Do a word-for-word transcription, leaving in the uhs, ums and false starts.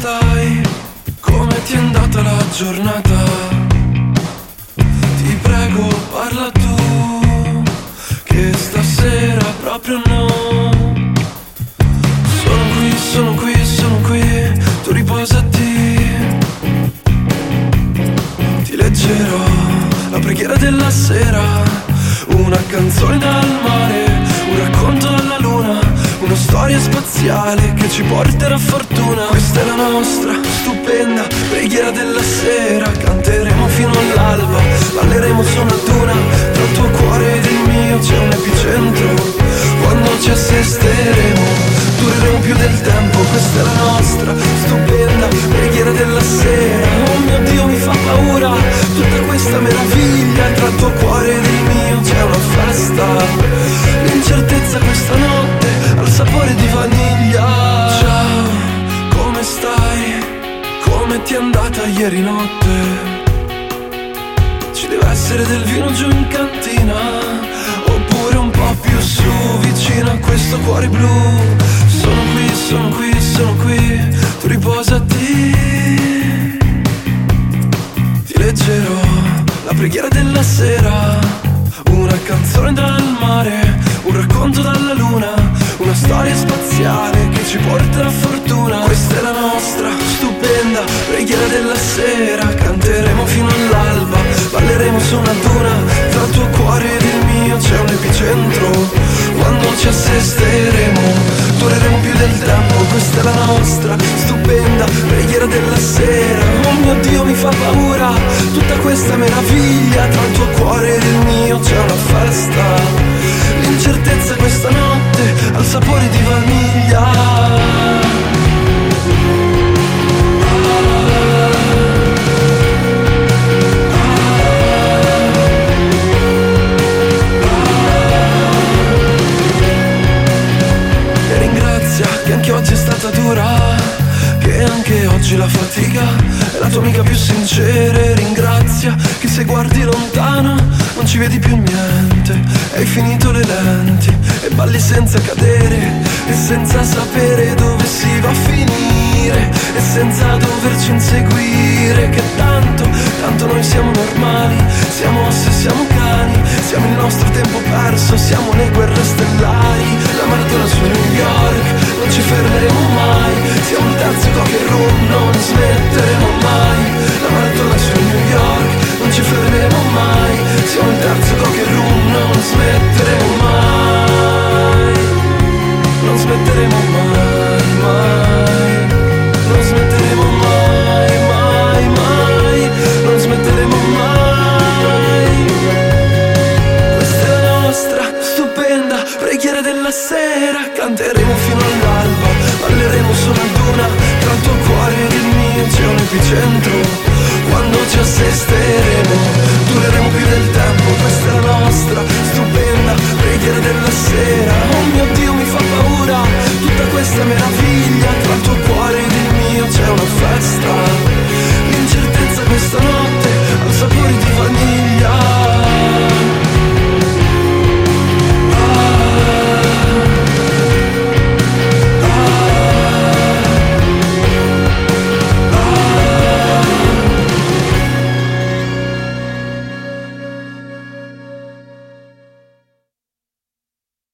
stai? Come ti è andata la giornata? Ti prego parla tu, che stasera proprio no. Sono qui, sono qui, sono qui, tu riposati. Ti leggerò la preghiera della sera, una canzone dal mare, un racconto dalla luna, una storia spaziale che ci porterà fortuna. Questa è la nostra stupenda preghiera della sera. Canteremo fino all'alba, balleremo su una duna. Tra il tuo cuore ed il mio c'è un epicentro. Quando ci assisteremo dureremo più del tempo. Questa è la nostra stupenda preghiera della sera. Oh mio Dio, mi fa paura tutta questa meraviglia. Tra il tuo cuore ed il mio c'è una festa. L'incertezza questa notte al sapore di vaniglia. Ciao, come stai? Come ti è andata ieri notte? Ci deve essere del vino giù in cantina, oppure un po' più su, vicino a questo cuore blu. Sono qui, sono qui, sono qui, tu riposati. Ti leggerò la preghiera della sera, una canzone dal mare, un racconto dalla luna, una storia spaziale che ci porterà fortuna. Questa è la nostra stupenda preghiera della sera. Canteremo fino all'alba, balleremo su una duna. Tra il tuo cuore ed il mio c'è un epicentro. Quando ci assisteremo dureremo più del tempo. Questa è la nostra stupenda preghiera della sera. Oh mio Dio, mi fa paura tutta questa meraviglia. Tra il tuo cuore ed il mio c'è una festa. L'incertezza questa notte al sapore di vaniglia. E ringrazia che anche oggi è stata dura, che anche oggi la fatica è la tua amica più sincera. E ringrazia che se guardi lontano non ci vedi più niente. Hai finito le lenti e balli senza cadere, e senza sapere dove si va a finire, e senza doverci inseguire. Che tanto, tanto noi siamo normali, siamo ossi, siamo cani, siamo il nostro tempo perso, siamo le guerre stellari. La maratona su New York, non ci fermeremo mai, siamo il terzo cocker room, non smetteremo mai. La maratona su New York, non ci fermeremo mai, siamo il terzo cocker room, non smetteremo mai. Non smetteremo mai, mai. Non smetteremo mai, mai, mai. Non smetteremo mai. Questa è la nostra stupenda preghiera della sera. Canteremo fino all'alba, balleremo su una duna. Tra il tuo cuore ed il mio c'è un epicentro. Quando ci assisteremo dureremo più del tempo. Questa è la nostra stupenda preghiera della sera.